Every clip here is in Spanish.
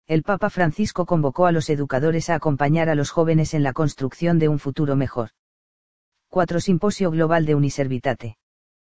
El Papa Francisco convocó a los educadores a acompañar a los jóvenes en la construcción de un futuro mejor. 4. Simposio Global de Uniservitate.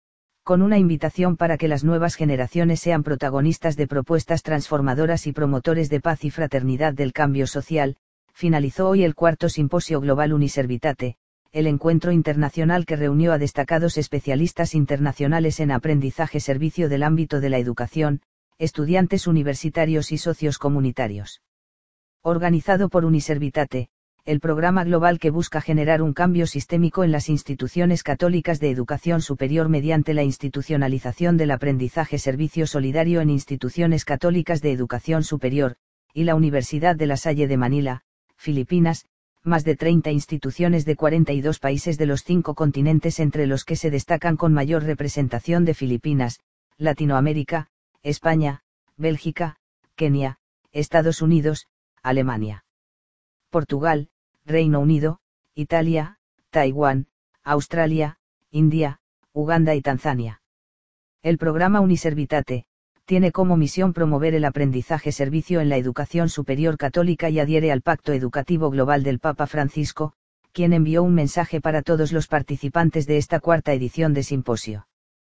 Con una invitación para que las nuevas generaciones sean protagonistas de propuestas transformadoras y promotores de paz y fraternidad del cambio social, finalizó hoy el 4º Simposio Global Uniservitate, el encuentro internacional que reunió a destacados especialistas internacionales en aprendizaje-servicio del ámbito de la educación, estudiantes universitarios y socios comunitarios. Organizado por Uniservitate, el programa global que busca generar un cambio sistémico en las instituciones católicas de educación superior mediante la institucionalización del aprendizaje-servicio solidario en instituciones católicas de educación superior, y la Universidad de La Salle de Manila, Filipinas, más de 30 instituciones de 42 países de los 5 continentes, entre los que se destacan con mayor representación de Filipinas, Latinoamérica, España, Bélgica, Kenia, Estados Unidos, Alemania, Portugal, Reino Unido, Italia, Taiwán, Australia, India, Uganda y Tanzania. El programa Uniservitate tiene como misión promover el aprendizaje-servicio en la educación superior católica y adhiere al Pacto Educativo Global del Papa Francisco, quien envió un mensaje para todos los participantes de esta 4ª edición de simposio.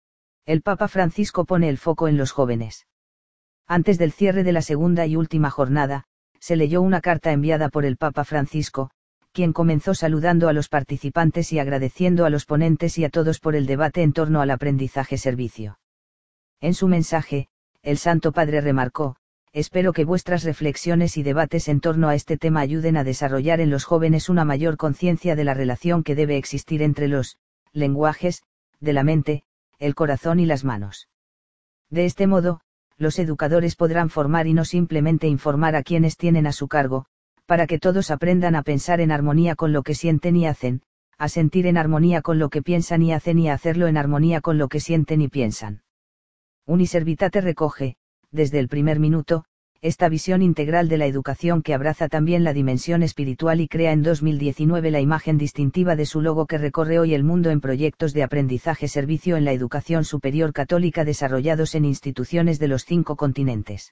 El Papa Francisco pone el foco en los jóvenes. Antes del cierre de la segunda y última jornada, se leyó una carta enviada por el Papa Francisco, quien comenzó saludando a los participantes y agradeciendo a los ponentes y a todos por el debate en torno al aprendizaje-servicio. En su mensaje, el Santo Padre remarcó: espero que vuestras reflexiones y debates en torno a este tema ayuden a desarrollar en los jóvenes una mayor conciencia de la relación que debe existir entre los lenguajes de la mente, el corazón y las manos. De este modo, los educadores podrán formar y no simplemente informar a quienes tienen a su cargo, para que todos aprendan a pensar en armonía con lo que sienten y hacen, a sentir en armonía con lo que piensan y hacen y a hacerlo en armonía con lo que sienten y piensan. Uniservitate recoge, desde el primer minuto, esta visión integral de la educación que abraza también la dimensión espiritual y crea en 2019 la imagen distintiva de su logo que recorre hoy el mundo en proyectos de aprendizaje-servicio en la educación superior católica desarrollados en instituciones de los 5 continentes.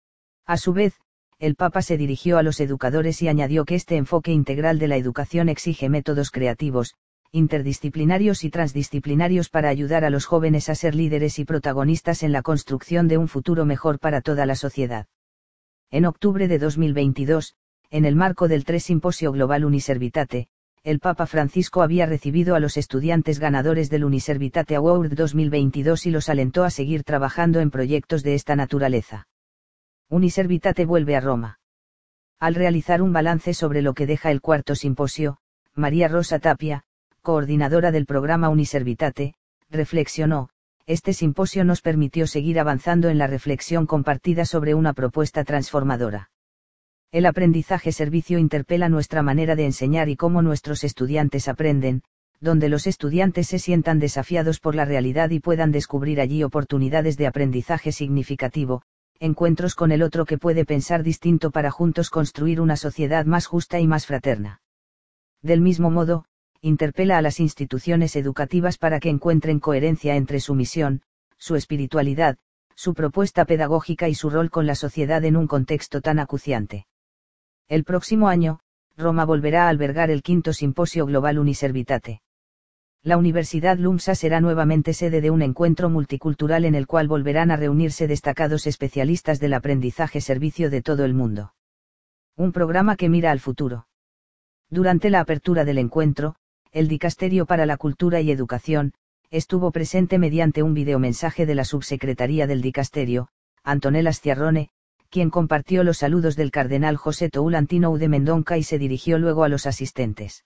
A su vez, el Papa se dirigió a los educadores y añadió que este enfoque integral de la educación exige métodos creativos, interdisciplinarios y transdisciplinarios para ayudar a los jóvenes a ser líderes y protagonistas en la construcción de un futuro mejor para toda la sociedad. En octubre de 2022, en el marco del 3 Simposio Global Uniservitate, el Papa Francisco había recibido a los estudiantes ganadores del Uniservitate Award 2022 y los alentó a seguir trabajando en proyectos de esta naturaleza. Uniservitate vuelve a Roma. Al realizar un balance sobre lo que deja el 4º simposio, María Rosa Tapia, coordinadora del programa Uniservitate, reflexionó: este simposio nos permitió seguir avanzando en la reflexión compartida sobre una propuesta transformadora. El aprendizaje-servicio interpela nuestra manera de enseñar y cómo nuestros estudiantes aprenden, donde los estudiantes se sientan desafiados por la realidad y puedan descubrir allí oportunidades de aprendizaje significativo, encuentros con el otro que puede pensar distinto para juntos construir una sociedad más justa y más fraterna. Del mismo modo, interpela a las instituciones educativas para que encuentren coherencia entre su misión, su espiritualidad, su propuesta pedagógica y su rol con la sociedad en un contexto tan acuciante. El próximo año, Roma volverá a albergar el 5º Simposio Global Uniservitate. La Universidad LUMSA será nuevamente sede de un encuentro multicultural en el cual volverán a reunirse destacados especialistas del aprendizaje-servicio de todo el mundo. Un programa que mira al futuro. Durante la apertura del encuentro, el Dicasterio para la Cultura y Educación estuvo presente mediante un videomensaje de la subsecretaría del Dicasterio, Antonella Sciarrone, quien compartió los saludos del cardenal José Toulantino de Mendonca y se dirigió luego a los asistentes.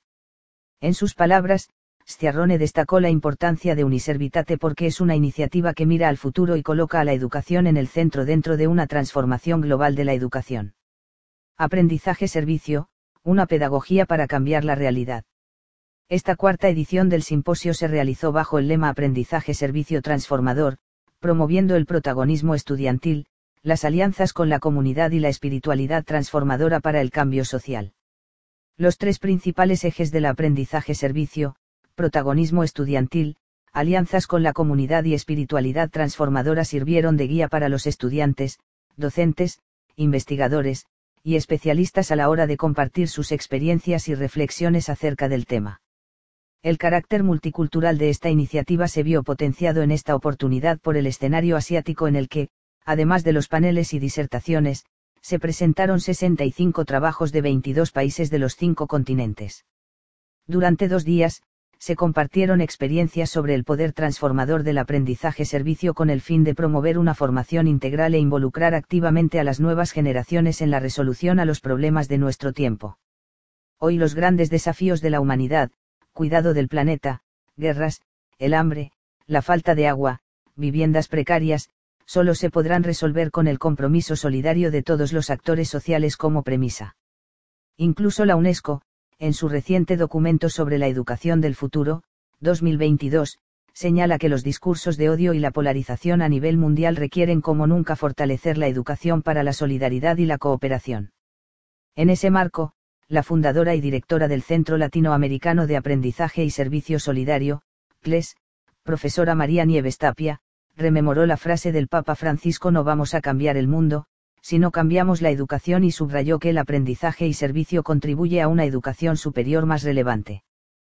En sus palabras, Sciarrone destacó la importancia de Uniservitate porque es una iniciativa que mira al futuro y coloca a la educación en el centro dentro de una transformación global de la educación. Aprendizaje-servicio, una pedagogía para cambiar la realidad. Esta 4ª edición del simposio se realizó bajo el lema Aprendizaje-Servicio Transformador, promoviendo el protagonismo estudiantil, las alianzas con la comunidad y la espiritualidad transformadora para el cambio social. Los 3 principales ejes del aprendizaje-servicio, protagonismo estudiantil, alianzas con la comunidad y espiritualidad transformadora sirvieron de guía para los estudiantes, docentes, investigadores, y especialistas a la hora de compartir sus experiencias y reflexiones acerca del tema. El carácter multicultural de esta iniciativa se vio potenciado en esta oportunidad por el escenario asiático en el que, además de los paneles y disertaciones, se presentaron 65 trabajos de 22 países de los 5 continentes. Durante 2 días, se compartieron experiencias sobre el poder transformador del aprendizaje-servicio con el fin de promover una formación integral e involucrar activamente a las nuevas generaciones en la resolución a los problemas de nuestro tiempo. Hoy los grandes desafíos de la humanidad, cuidado del planeta, guerras, el hambre, la falta de agua, viviendas precarias, solo se podrán resolver con el compromiso solidario de todos los actores sociales como premisa. Incluso la UNESCO, en su reciente documento sobre la educación del futuro, 2022, señala que los discursos de odio y la polarización a nivel mundial requieren como nunca fortalecer la educación para la solidaridad y la cooperación. En ese marco, la fundadora y directora del Centro Latinoamericano de Aprendizaje y Servicio Solidario, CLES, profesora María Nieves Tapia, rememoró la frase del Papa Francisco: no vamos a cambiar el mundo, si no cambiamos la educación, y subrayó que el aprendizaje y servicio contribuye a una educación superior más relevante.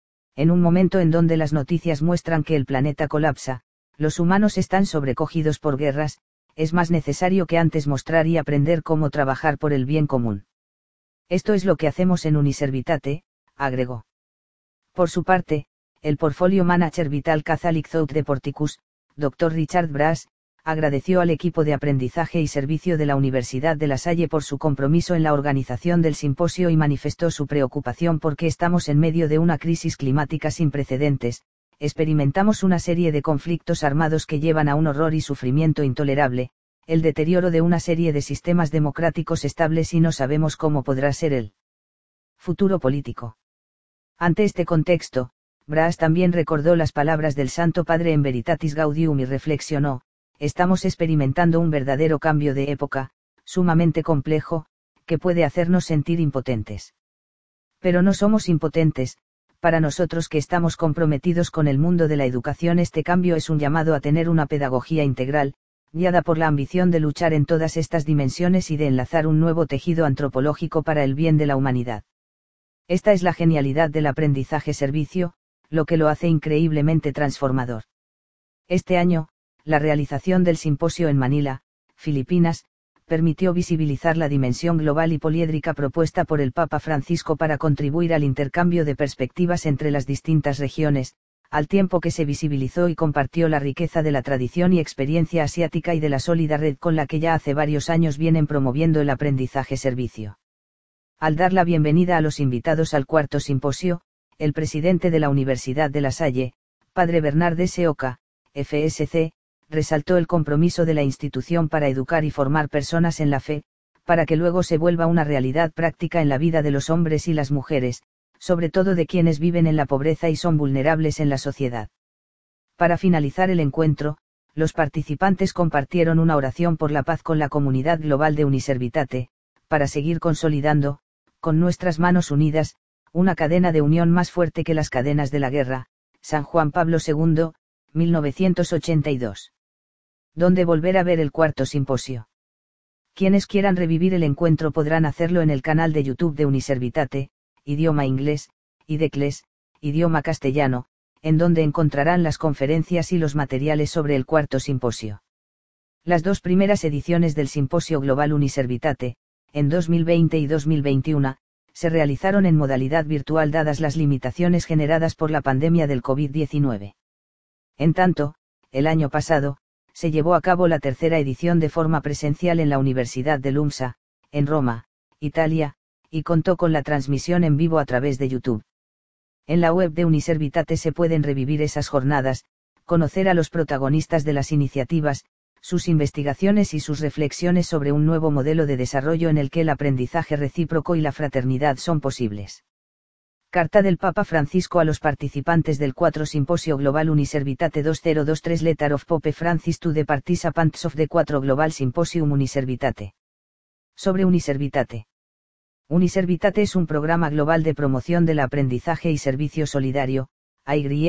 En un momento en donde las noticias muestran que el planeta colapsa, los humanos están sobrecogidos por guerras, es más necesario que antes mostrar y aprender cómo trabajar por el bien común. Esto es lo que hacemos en Uniservitate, agregó. Por su parte, el Portfolio Manager Vital Catholic Thought de Porticus, Dr. Richard Brass, agradeció al equipo de aprendizaje y servicio de la Universidad de La Salle por su compromiso en la organización del simposio y manifestó su preocupación porque estamos en medio de una crisis climática sin precedentes, experimentamos una serie de conflictos armados que llevan a un horror y sufrimiento intolerable, el deterioro de una serie de sistemas democráticos estables, y no sabemos cómo podrá ser el futuro político. Ante este contexto, Brass también recordó las palabras del Santo Padre en Veritatis Gaudium y reflexionó: estamos experimentando un verdadero cambio de época, sumamente complejo, que puede hacernos sentir impotentes. Pero no somos impotentes. Para nosotros que estamos comprometidos con el mundo de la educación, este cambio es un llamado a tener una pedagogía integral, guiada por la ambición de luchar en todas estas dimensiones y de enlazar un nuevo tejido antropológico para el bien de la humanidad. Esta es la genialidad del aprendizaje-servicio, lo que lo hace increíblemente transformador. Este año, la realización del simposio en Manila, Filipinas, permitió visibilizar la dimensión global y poliédrica propuesta por el Papa Francisco para contribuir al intercambio de perspectivas entre las distintas regiones, al tiempo que se visibilizó y compartió la riqueza de la tradición y experiencia asiática y de la sólida red con la que ya hace varios años vienen promoviendo el aprendizaje-servicio. Al dar la bienvenida a los invitados al cuarto simposio, el presidente de la Universidad de La Salle, Padre Bernard S. Oca, FSC, resaltó el compromiso de la institución para educar y formar personas en la fe, para que luego se vuelva una realidad práctica en la vida de los hombres y las mujeres, sobre todo de quienes viven en la pobreza y son vulnerables en la sociedad. Para finalizar el encuentro, los participantes compartieron una oración por la paz con la comunidad global de Uniservitate, para seguir consolidando, con nuestras manos unidas, una cadena de unión más fuerte que las cadenas de la guerra. San Juan Pablo II, 1982. ¿Dónde volver a ver el cuarto simposio? Quienes quieran revivir el encuentro podrán hacerlo en el canal de YouTube de Uniservitate, idioma inglés, y de CLES, idioma castellano, en donde encontrarán las conferencias y los materiales sobre el cuarto simposio. Las 2 primeras ediciones del Simposio Global Uniservitate, en 2020 y 2021, se realizaron en modalidad virtual dadas las limitaciones generadas por la pandemia del COVID-19. En tanto, el año pasado, se llevó a cabo la tercera edición de forma presencial en la Universidad de LUMSA, en Roma, Italia, y contó con la transmisión en vivo a través de YouTube. En la web de Uniservitate se pueden revivir esas jornadas, conocer a los protagonistas de las iniciativas, sus investigaciones y sus reflexiones sobre un nuevo modelo de desarrollo en el que el aprendizaje recíproco y la fraternidad son posibles. Carta del Papa Francisco a los participantes del 4 Simposio Global Uniservitate 2023 Letter of Pope Francis to the Participants of the 4 Global Symposium Uniservitate. Sobre Uniservitate. Uniservitate es un programa global de promoción del aprendizaje y servicio solidario,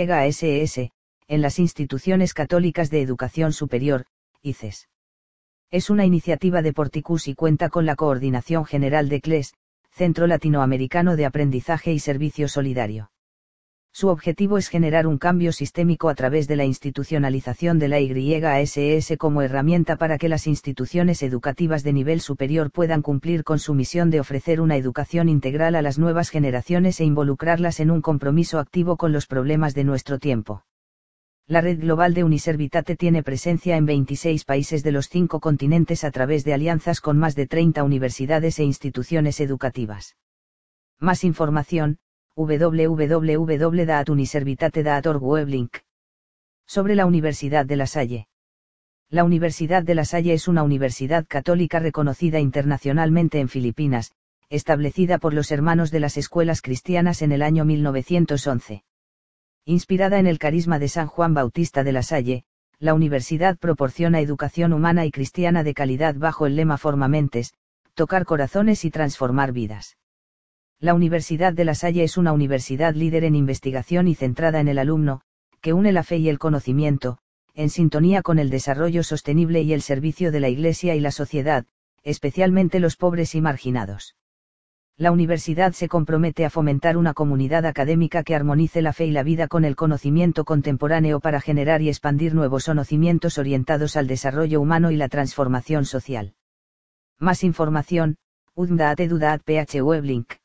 AYSES, en las instituciones católicas de educación superior, ICES. Es una iniciativa de Porticus y cuenta con la coordinación general de CLES, Centro Latinoamericano de Aprendizaje y Servicio Solidario. Su objetivo es generar un cambio sistémico a través de la institucionalización de la YASS como herramienta para que las instituciones educativas de nivel superior puedan cumplir con su misión de ofrecer una educación integral a las nuevas generaciones e involucrarlas en un compromiso activo con los problemas de nuestro tiempo. La red global de Uniservitate tiene presencia en 26 países de los 5 continentes a través de alianzas con más de 30 universidades e instituciones educativas. Más información, www.uniservitate.org weblink. Sobre la Universidad de La Salle. La Universidad de La Salle es una universidad católica reconocida internacionalmente en Filipinas, establecida por los Hermanos de las Escuelas Cristianas en el año 1911. Inspirada en el carisma de San Juan Bautista de La Salle, la universidad proporciona educación humana y cristiana de calidad bajo el lema Forma mentes, tocar corazones y transformar vidas. La Universidad de La Salle es una universidad líder en investigación y centrada en el alumno, que une la fe y el conocimiento, en sintonía con el desarrollo sostenible y el servicio de la Iglesia y la sociedad, especialmente los pobres y marginados. La universidad se compromete a fomentar una comunidad académica que armonice la fe y la vida con el conocimiento contemporáneo para generar y expandir nuevos conocimientos orientados al desarrollo humano y la transformación social. Más información, udmdaat.edu.ph weblink.